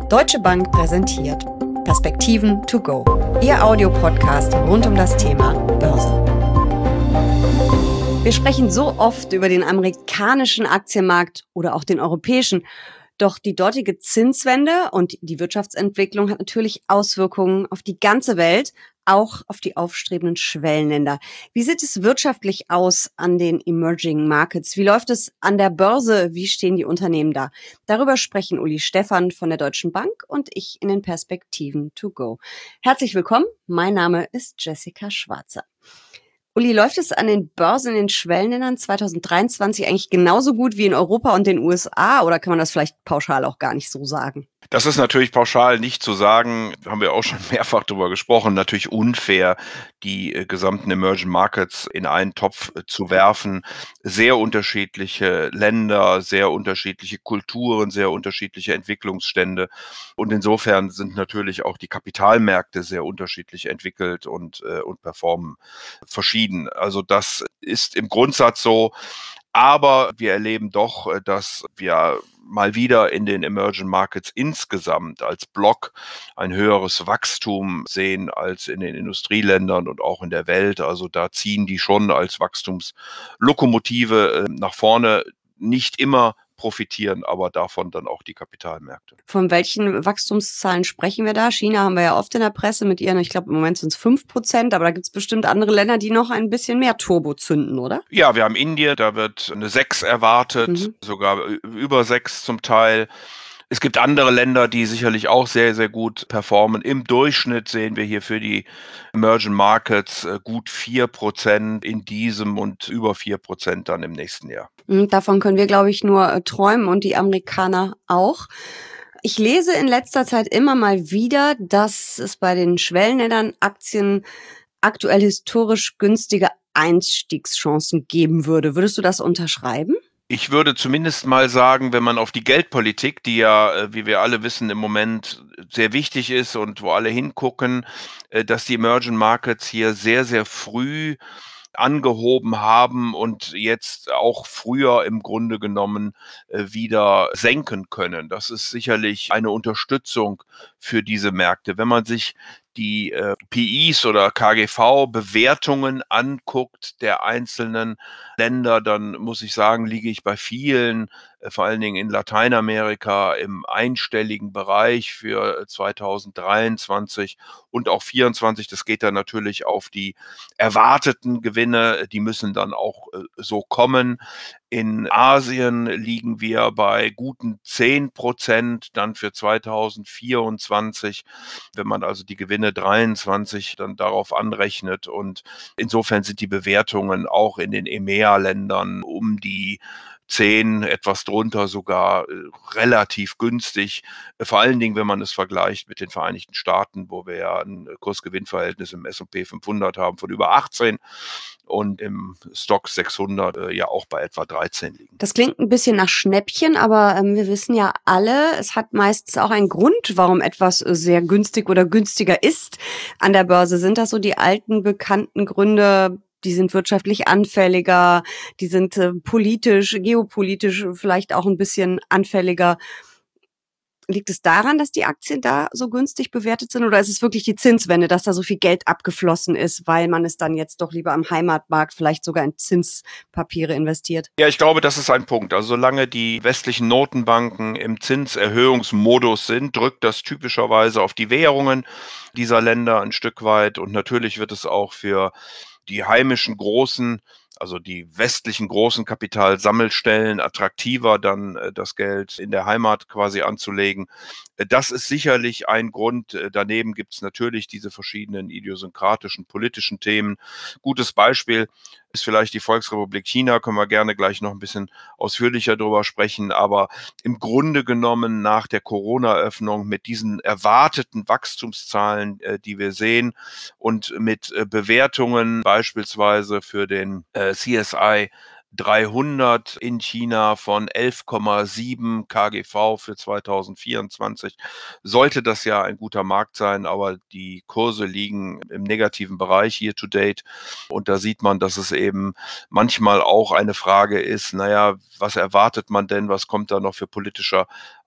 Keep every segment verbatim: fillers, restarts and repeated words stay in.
Deutsche Bank präsentiert Perspektiven to go, Ihr Audiopodcast rund um das Thema Börse. Wir sprechen so oft über den amerikanischen Aktienmarkt oder auch den europäischen. Doch die dortige Zinswende und die Wirtschaftsentwicklung hat natürlich Auswirkungen auf die ganze Welt, auch auf die aufstrebenden Schwellenländer. Wie sieht es wirtschaftlich aus an den Emerging Markets? Wie läuft es an der Börse? Wie stehen die Unternehmen da? Darüber sprechen Uli Stephan von der Deutschen Bank und ich in den Perspektiven to go. Herzlich willkommen, mein Name ist Jessica Schwarzer. Uli, läuft es an den Börsen in den Schwellenländern zwanzig dreiundzwanzig eigentlich genauso gut wie in Europa und den U S A oder kann man das vielleicht pauschal auch gar nicht so sagen? Das ist natürlich pauschal nicht zu sagen, haben wir auch schon mehrfach darüber gesprochen, natürlich unfair, die äh, gesamten Emerging Markets in einen Topf äh, zu werfen. Sehr unterschiedliche Länder, sehr unterschiedliche Kulturen, sehr unterschiedliche Entwicklungsstände. Und insofern sind natürlich auch die Kapitalmärkte sehr unterschiedlich entwickelt und, äh, und performen verschieden. Also das ist im Grundsatz so. Aber wir erleben doch, dass wir mal wieder in den Emerging Markets insgesamt als Block ein höheres Wachstum sehen als in den Industrieländern und auch in der Welt. Also da ziehen die schon als Wachstumslokomotive nach vorne, nicht immer profitieren aber davon dann auch die Kapitalmärkte. Von welchen Wachstumszahlen sprechen wir da? China haben wir ja oft in der Presse mit ihren, ich glaube im Moment sind es fünf Prozent, aber da gibt es bestimmt andere Länder, die noch ein bisschen mehr Turbo zünden, oder? Ja, wir haben Indien, da wird eine sechs erwartet, mhm. sogar über sechs zum Teil. Es gibt andere Länder, die sicherlich auch sehr, sehr gut performen. Im Durchschnitt sehen wir hier für die Emerging Markets gut vier Prozent in diesem und über vier Prozent dann im nächsten Jahr. Davon können wir, glaube ich, nur träumen und die Amerikaner auch. Ich lese in letzter Zeit immer mal wieder, dass es bei den Schwellenländern Aktien aktuell historisch günstige Einstiegschancen geben würde. Würdest du das unterschreiben? Ich würde zumindest mal sagen, wenn man auf die Geldpolitik, die ja, wie wir alle wissen, im Moment sehr wichtig ist und wo alle hingucken, dass die Emerging Markets hier sehr, sehr früh angehoben haben und jetzt auch früher im Grunde genommen wieder senken können. Das ist sicherlich eine Unterstützung für diese Märkte. Wenn man sich die äh, P Es oder K G V-Bewertungen anguckt der einzelnen Länder, dann muss ich sagen, liege ich bei vielen, äh, vor allen Dingen in Lateinamerika, im einstelligen Bereich für zwanzig dreiundzwanzig und auch vierundzwanzig. Das geht dann natürlich auf die erwarteten Gewinne, die müssen dann auch äh, so kommen. In Asien liegen wir bei guten zehn Prozent dann für zwanzig vierundzwanzig, wenn man also die Gewinne dreiundzwanzig dann darauf anrechnet. Und insofern sind die Bewertungen auch in den E M E A-Ländern um die zehn, etwas drunter sogar äh, relativ günstig. Äh, vor allen Dingen, wenn man es vergleicht mit den Vereinigten Staaten, wo wir ja ein Kursgewinnverhältnis im S und P fünfhundert haben von über achtzehn und im Stoxx sechshundert äh, ja auch bei etwa dreizehn liegen. Das klingt ein bisschen nach Schnäppchen, aber ähm, wir wissen ja alle, es hat meistens auch einen Grund, warum etwas sehr günstig oder günstiger ist an der Börse. Sind das so die alten, bekannten Gründe? Die sind wirtschaftlich anfälliger, die sind äh, politisch, geopolitisch vielleicht auch ein bisschen anfälliger. Liegt es daran, dass die Aktien da so günstig bewertet sind oder ist es wirklich die Zinswende, dass da so viel Geld abgeflossen ist, weil man es dann jetzt doch lieber am Heimatmarkt vielleicht sogar in Zinspapiere investiert? Ja, ich glaube, das ist ein Punkt. Also solange die westlichen Notenbanken im Zinserhöhungsmodus sind, drückt das typischerweise auf die Währungen dieser Länder ein Stück weit und natürlich wird es auch für die heimischen großen, also die westlichen großen Kapitalsammelstellen attraktiver, dann äh, das Geld in der Heimat quasi anzulegen. Äh, das ist sicherlich ein Grund. Äh, daneben gibt es natürlich diese verschiedenen idiosynkratischen politischen Themen. Gutes Beispiel ist vielleicht die Volksrepublik China, können wir gerne gleich noch ein bisschen ausführlicher drüber sprechen. Aber im Grunde genommen nach der Corona-Öffnung mit diesen erwarteten Wachstumszahlen, äh, die wir sehen und mit äh, Bewertungen beispielsweise für den äh, C S I dreihundert in China von elf Komma sieben K G V für zwanzig vierundzwanzig. Sollte das ja ein guter Markt sein, aber die Kurse liegen im negativen Bereich year to date. Und da sieht man, dass es eben manchmal auch eine Frage ist, naja, was erwartet man denn, was kommt da noch für politischer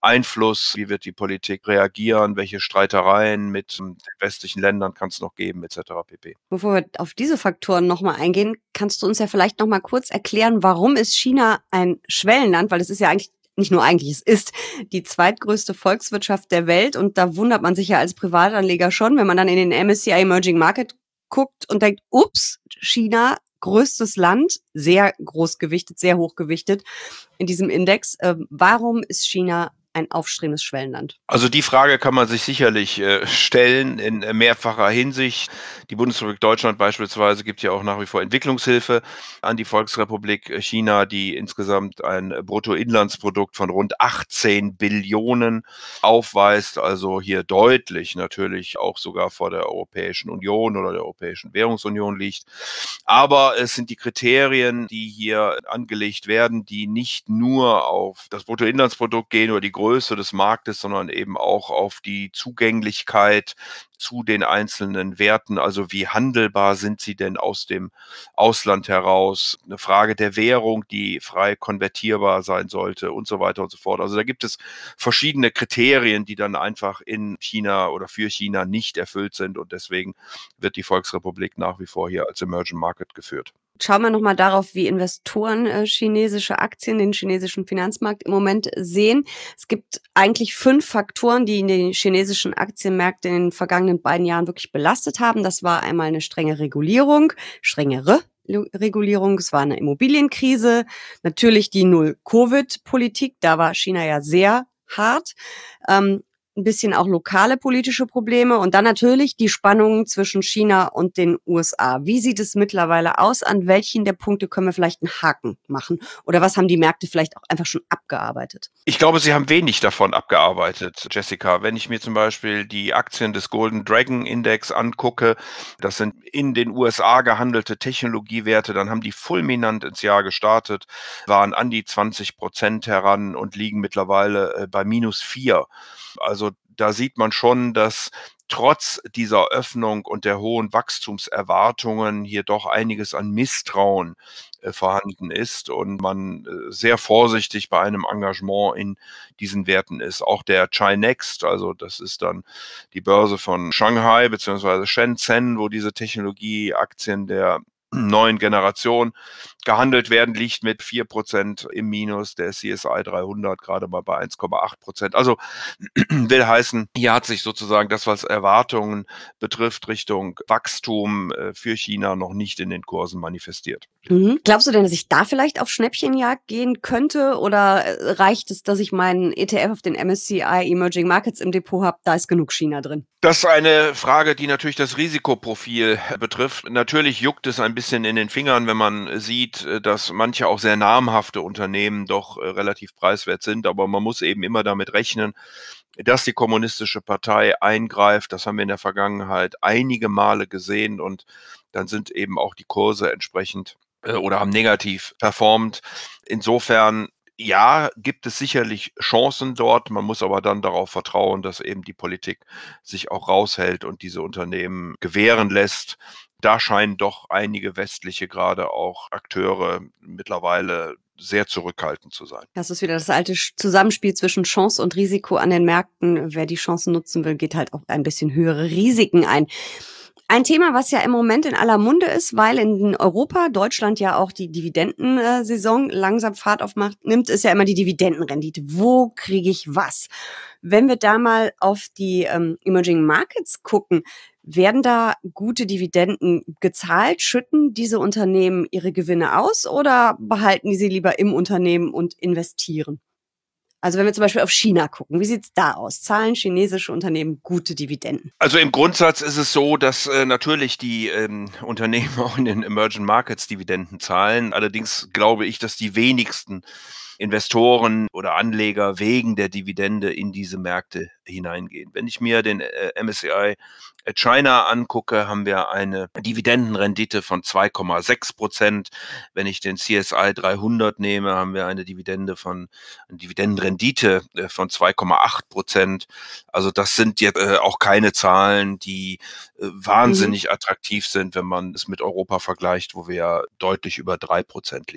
Einfluss? Wie wird die Politik reagieren? Welche Streitereien mit den westlichen Ländern kann es noch geben, et cetera pp. Bevor wir auf diese Faktoren nochmal eingehen, kannst du uns ja vielleicht nochmal kurz erklären, warum ist China ein Schwellenland? Weil es ist ja eigentlich nicht nur eigentlich, es ist die zweitgrößte Volkswirtschaft der Welt und da wundert man sich ja als Privatanleger schon, wenn man dann in den M S C I Emerging Market guckt und denkt, ups, China, größtes Land, sehr groß gewichtet, sehr hoch gewichtet in diesem Index. Äh, warum ist China ein aufstrebendes Schwellenland? Also die Frage kann man sich sicherlich äh, stellen in äh, mehrfacher Hinsicht. Die Bundesrepublik Deutschland beispielsweise gibt ja auch nach wie vor Entwicklungshilfe an die Volksrepublik China, die insgesamt ein Bruttoinlandsprodukt von rund achtzehn Billionen aufweist, also hier deutlich natürlich auch sogar vor der Europäischen Union oder der Europäischen Währungsunion liegt. Aber es sind die Kriterien, die hier angelegt werden, die nicht nur auf das Bruttoinlandsprodukt gehen oder die Größe des Marktes, sondern eben auch auf die Zugänglichkeit zu den einzelnen Werten. Also wie handelbar sind sie denn aus dem Ausland heraus? Eine Frage der Währung, die frei konvertierbar sein sollte und so weiter und so fort. Also da gibt es verschiedene Kriterien, die dann einfach in China oder für China nicht erfüllt sind und deswegen wird die Volksrepublik nach wie vor hier als Emerging Market geführt. Schauen wir nochmal darauf, wie Investoren äh, chinesische Aktien, den chinesischen Finanzmarkt im Moment sehen. Es gibt eigentlich fünf Faktoren, die in den chinesischen Aktienmärkten in den vergangenen beiden Jahren wirklich belastet haben. Das war einmal eine strenge Regulierung, strengere Regulierung, es war eine Immobilienkrise, natürlich die Null-Covid-Politik, da war China ja sehr hart. Ähm, ein bisschen auch lokale politische Probleme und dann natürlich die Spannungen zwischen China und den U S A. Wie sieht es mittlerweile aus? An welchen der Punkte können wir vielleicht einen Haken machen? Oder was haben die Märkte vielleicht auch einfach schon abgearbeitet? Ich glaube, sie haben wenig davon abgearbeitet, Jessica. Wenn ich mir zum Beispiel die Aktien des Golden Dragon Index angucke, das sind in den U S A gehandelte Technologiewerte, dann haben die fulminant ins Jahr gestartet, waren an die zwanzig Prozent heran und liegen mittlerweile bei minus vier. Also da sieht man schon, dass trotz dieser Öffnung und der hohen Wachstumserwartungen hier doch einiges an Misstrauen äh, vorhanden ist und man äh, sehr vorsichtig bei einem Engagement in diesen Werten ist. Auch der Chi-Next, also das ist dann die Börse von Shanghai bzw. Shenzhen, wo diese Technologieaktien der neuen Generation gehandelt werden, liegt mit vier Prozent im Minus, der C S I dreihundert gerade mal bei eins Komma acht Prozent. Also will heißen, hier hat sich sozusagen das, was Erwartungen betrifft, Richtung Wachstum äh, für China noch nicht in den Kursen manifestiert. Mhm. Glaubst du denn, dass ich da vielleicht auf Schnäppchenjagd gehen könnte oder reicht es, dass ich meinen E T F auf den M S C I Emerging Markets im Depot habe? Da ist genug China drin. Das ist eine Frage, die natürlich das Risikoprofil betrifft. Natürlich juckt es ein bisschen in den Fingern, wenn man sieht, dass manche auch sehr namhafte Unternehmen doch relativ preiswert sind. Aber man muss eben immer damit rechnen, dass die Kommunistische Partei eingreift. Das haben wir in der Vergangenheit einige Male gesehen und dann sind eben auch die Kurse entsprechend äh, oder haben negativ performt. Insofern ja, gibt es sicherlich Chancen dort. Man muss aber dann darauf vertrauen, dass eben die Politik sich auch raushält und diese Unternehmen gewähren lässt. Da scheinen doch einige westliche, gerade auch Akteure mittlerweile sehr zurückhaltend zu sein. Das ist wieder das alte Zusammenspiel zwischen Chance und Risiko an den Märkten. Wer die Chancen nutzen will, geht halt auch ein bisschen höhere Risiken ein. Ein Thema, was ja im Moment in aller Munde ist, weil in Europa, Deutschland ja auch die Dividendensaison langsam Fahrt aufmacht, nimmt, ist ja immer die Dividendenrendite. Wo kriege ich was? Wenn wir da mal auf die ähm, Emerging Markets gucken, werden da gute Dividenden gezahlt? Schütten diese Unternehmen ihre Gewinne aus oder behalten die sie lieber im Unternehmen und investieren? Also wenn wir zum Beispiel auf China gucken, wie sieht's da aus? Zahlen chinesische Unternehmen gute Dividenden? Also im Grundsatz ist es so, dass äh, natürlich die ähm, Unternehmen auch in den Emerging Markets Dividenden zahlen. Allerdings glaube ich, dass die wenigsten Investoren oder Anleger wegen der Dividende in diese Märkte hineingehen. Wenn ich mir den äh, M S C I China angucke, haben wir eine Dividendenrendite von zwei Komma sechs Prozent. Wenn ich den C S I dreihundert nehme, haben wir eine Dividende von, eine Dividendenrendite von zwei Komma acht Prozent. Also das sind jetzt äh, auch keine Zahlen, die äh, wahnsinnig mhm. attraktiv sind, wenn man es mit Europa vergleicht, wo wir ja deutlich über drei Prozent liegen.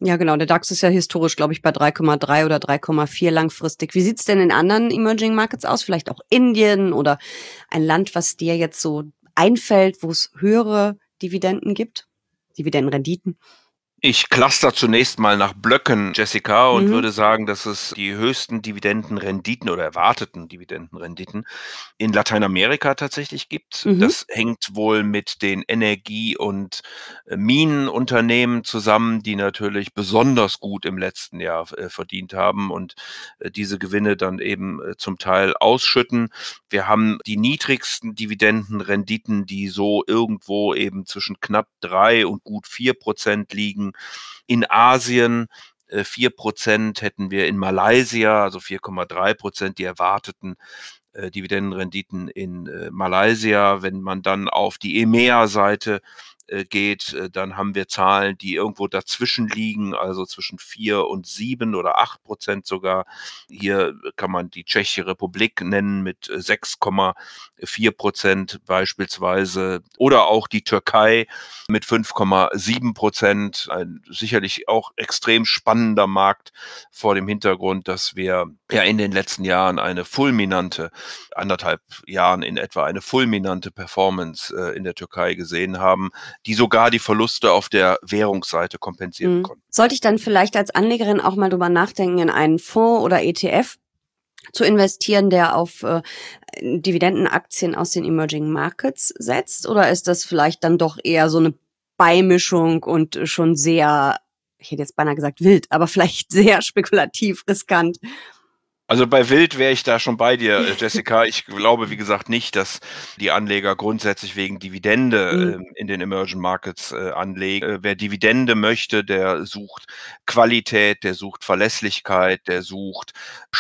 Ja, genau. Der DAX ist ja historisch, glaube ich, bei drei Komma drei oder drei Komma vier langfristig. Wie sieht's denn in anderen Emerging Markets aus? Vielleicht auch Indien oder ein Land, was dir jetzt so einfällt, wo es höhere Dividenden gibt? Dividendenrenditen? Ich cluster zunächst mal nach Blöcken, Jessica, und Mhm. würde sagen, dass es die höchsten Dividendenrenditen oder erwarteten Dividendenrenditen in Lateinamerika tatsächlich gibt. Mhm. Das hängt wohl mit den Energie- und äh, Minenunternehmen zusammen, die natürlich besonders gut im letzten Jahr äh, verdient haben und äh, diese Gewinne dann eben äh, zum Teil ausschütten. Wir haben die niedrigsten Dividendenrenditen, die so irgendwo eben zwischen knapp drei und gut vier Prozent liegen. In Asien äh, vier Prozent hätten wir in Malaysia, also vier Komma drei Prozent die erwarteten äh, Dividendenrenditen in äh, Malaysia. Wenn man dann auf die E M E A-Seite äh, geht, äh, dann haben wir Zahlen, die irgendwo dazwischen liegen, also zwischen vier und sieben oder acht Prozent sogar. Hier kann man die Tschechische Republik nennen mit äh, sechs Komma vier Prozent beispielsweise oder auch die Türkei mit fünf Komma sieben Prozent. Ein sicherlich auch extrem spannender Markt vor dem Hintergrund, dass wir ja in den letzten Jahren eine fulminante, anderthalb Jahren in etwa eine fulminante Performance äh, in der Türkei gesehen haben, die sogar die Verluste auf der Währungsseite kompensieren Mhm. konnten. Sollte ich dann vielleicht als Anlegerin auch mal drüber nachdenken, in einen Fonds oder E T F zu investieren, der auf äh, Dividendenaktien aus den Emerging Markets setzt? Oder ist das vielleicht dann doch eher so eine Beimischung und schon sehr, ich hätte jetzt beinahe gesagt wild, aber vielleicht sehr spekulativ, riskant? Also bei Wild wäre ich da schon bei dir, äh, Jessica. Ich glaube, wie gesagt, nicht, dass die Anleger grundsätzlich wegen Dividende Mhm. ähm, in den Emerging Markets äh, anlegen. Äh, wer Dividende möchte, der sucht Qualität, der sucht Verlässlichkeit, der sucht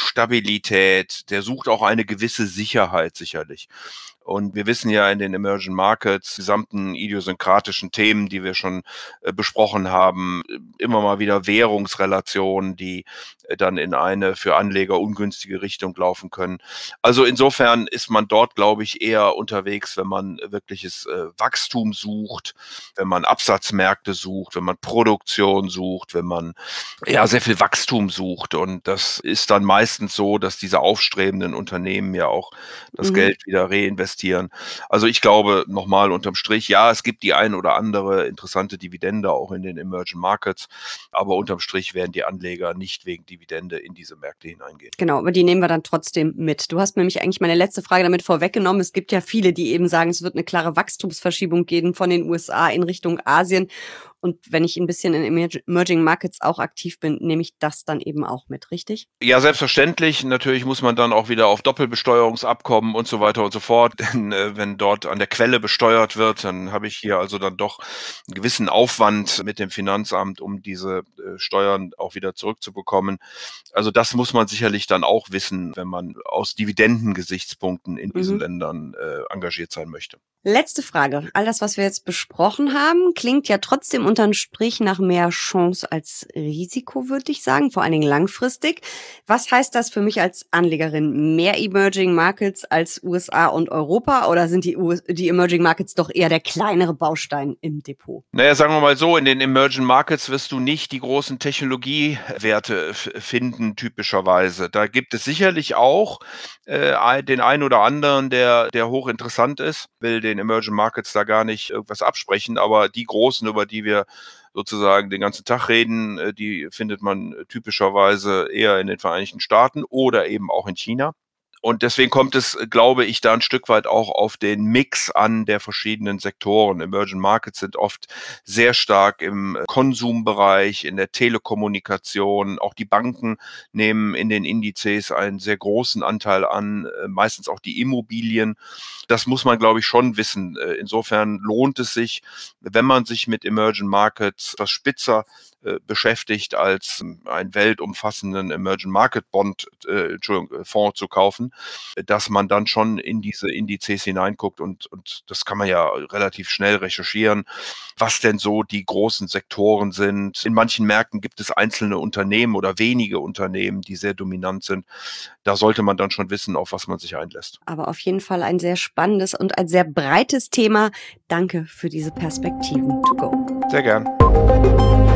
Stabilität, der sucht auch eine gewisse Sicherheit sicherlich. Und wir wissen ja in den Emerging Markets, gesamten idiosynkratischen Themen, die wir schon äh, besprochen haben, äh, immer mal wieder Währungsrelationen, die äh, dann in eine für Anleger ungünstige Richtung laufen können. Also insofern ist man dort, glaube ich, eher unterwegs, wenn man wirkliches äh, Wachstum sucht, wenn man Absatzmärkte sucht, wenn man Produktion sucht, wenn man ja sehr viel Wachstum sucht. Und das ist dann meistens so, dass diese aufstrebenden Unternehmen ja auch das Mhm. Geld wieder reinvestieren. Also ich glaube, nochmal unterm Strich, ja, es gibt die ein oder andere interessante Dividende auch in den Emerging Markets, aber unterm Strich werden die Anleger nicht wegen Dividende in diese Märkte hineingehen. Genau, aber die nehmen wir dann trotzdem mit. Du hast nämlich eigentlich meine letzte Frage damit vorweggenommen. Es gibt ja viele, die eben sagen, es wird eine klare Wachstumsverschiebung geben von den U S A in Richtung Asien. Und wenn ich ein bisschen in Emerg- Emerging Markets auch aktiv bin, nehme ich das dann eben auch mit, richtig? Ja, selbstverständlich. Natürlich muss man dann auch wieder auf Doppelbesteuerungsabkommen und so weiter und so fort. Denn äh, wenn dort an der Quelle besteuert wird, dann habe ich hier also dann doch einen gewissen Aufwand mit dem Finanzamt, um diese äh, Steuern auch wieder zurückzubekommen. Also das muss man sicherlich dann auch wissen, wenn man aus Dividendengesichtspunkten in diesen Mhm. Ländern äh, engagiert sein möchte. Letzte Frage. All das, was wir jetzt besprochen haben, klingt ja trotzdem unterm Strich nach mehr Chance als Risiko, würde ich sagen, vor allen Dingen langfristig. Was heißt das für mich als Anlegerin? Mehr Emerging Markets als U S A und Europa oder sind die, U S die Emerging Markets doch eher der kleinere Baustein im Depot? Naja, sagen wir mal so, in den Emerging Markets wirst du nicht die großen Technologiewerte f- finden, typischerweise. Da gibt es sicherlich auch äh, ein- den einen oder anderen, der, der hochinteressant ist, will den Emerging Markets da gar nicht irgendwas absprechen, aber die großen, über die wir sozusagen den ganzen Tag reden, äh, die findet man typischerweise eher in den Vereinigten Staaten oder eben auch in China. Und deswegen kommt es, glaube ich, da ein Stück weit auch auf den Mix an der verschiedenen Sektoren. Emerging Markets sind oft sehr stark im Konsumbereich, in der Telekommunikation. Auch die Banken nehmen in den Indizes einen sehr großen Anteil an, äh, meistens auch die Immobilien. Das muss man, glaube ich, schon wissen. Äh, Insofern lohnt es sich, wenn man sich mit Emerging Markets etwas spitzer äh, beschäftigt, als ähm, einen weltumfassenden Emerging Market Bond, äh, Entschuldigung, äh, Fonds zu kaufen, äh, dass man dann schon in diese Indizes hineinguckt und, und das kann man ja relativ schnell recherchieren, was denn so die großen Sektoren sind. In manchen Märkten gibt es einzelne Unternehmen oder wenige Unternehmen, die sehr dominant sind. Da sollte man dann schon wissen, auf was man sich einlässt. Aber auf jeden Fall ein sehr spannendes und ein sehr breites Thema. Danke für diese Perspektiven to go. Sehr gern.